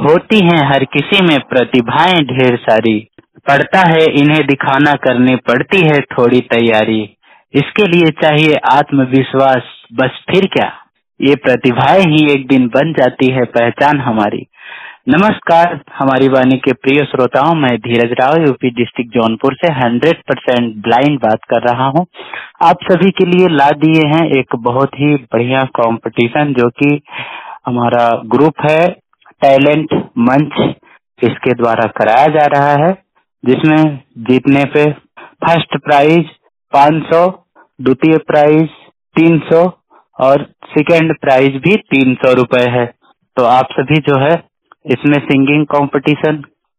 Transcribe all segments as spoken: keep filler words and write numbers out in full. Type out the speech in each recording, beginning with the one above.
होती हैं हर किसी में प्रतिभाएं ढेर सारी, पड़ता है इन्हें दिखाना, करनी पड़ती है थोड़ी तैयारी। इसके लिए चाहिए आत्मविश्वास, बस फिर क्या, ये प्रतिभाएं ही एक दिन बन जाती है पहचान हमारी। नमस्कार हमारी वाणी के प्रिय श्रोताओं, मैं धीरज राव यूपी डिस्ट्रिक्ट जौनपुर से हंड्रेड परसेंट ब्लाइंड बात कर रहा हूं। आप सभी के लिए ला दिए हैं एक बहुत ही बढ़िया कंपटीशन, जो कि हमारा ग्रुप है टैलेंट मंच, इसके द्वारा कराया जा रहा है, जिसमें जीतने पे फर्स्ट प्राइज पाँच सौ, द्वितीय प्राइज तीन सौ और सेकेंड प्राइज भी तीन सौ रुपए है। तो आप सभी जो है इसमें सिंगिंग कंपटीशन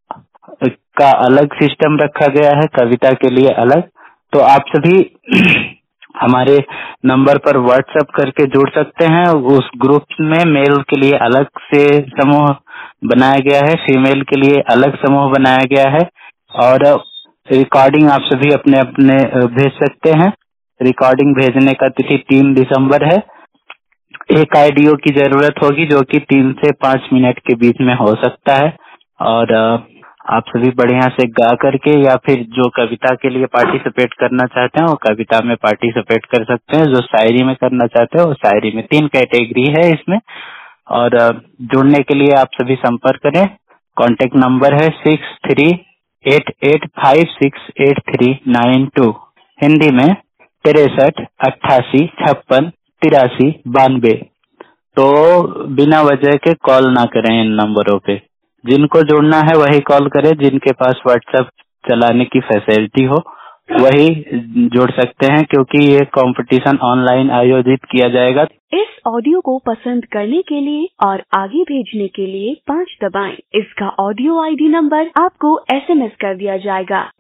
का अलग सिस्टम रखा गया है, कविता के लिए अलग। तो आप सभी हमारे नंबर पर व्हाट्सएप करके जुड़ सकते हैं। उस ग्रुप में मेल के लिए अलग से समूह बनाया गया है, फीमेल के लिए अलग समूह बनाया गया है, और रिकॉर्डिंग आप सभी अपने अपने भेज सकते हैं। रिकॉर्डिंग भेजने का तिथि तीन दिसंबर है। एक ऑडियो की जरूरत होगी जो कि तीन से पाँच मिनट के बीच में हो सकता है, और आप सभी बढ़िया से गा करके या फिर जो कविता के लिए पार्टिसिपेट करना चाहते हैं वो कविता में पार्टिसिपेट कर सकते हैं, जो शायरी में करना चाहते हैं वो शायरी में। तीन कैटेगरी है इसमें, और जुड़ने के लिए आप सभी संपर्क करें। कॉन्टेक्ट नंबर है six three eight eight five six eight three nine two, Hindi में तिरसठ अट्ठासी छप्पन तिरासी बानवे। तो बिना वजह के कॉल ना करें इन नंबरों पे। जिनको जुड़ना है वही कॉल करें, जिनके पास व्हाट्सएप चलाने की फैसिलिटी हो वही जुड़ सकते हैं, क्योंकि ये कंपटीशन ऑनलाइन आयोजित किया जाएगा। इस ऑडियो को पसंद करने के लिए और आगे भेजने के लिए पाँच दबाएं। इसका ऑडियो आईडी नंबर आपको एसएमएस कर दिया जाएगा।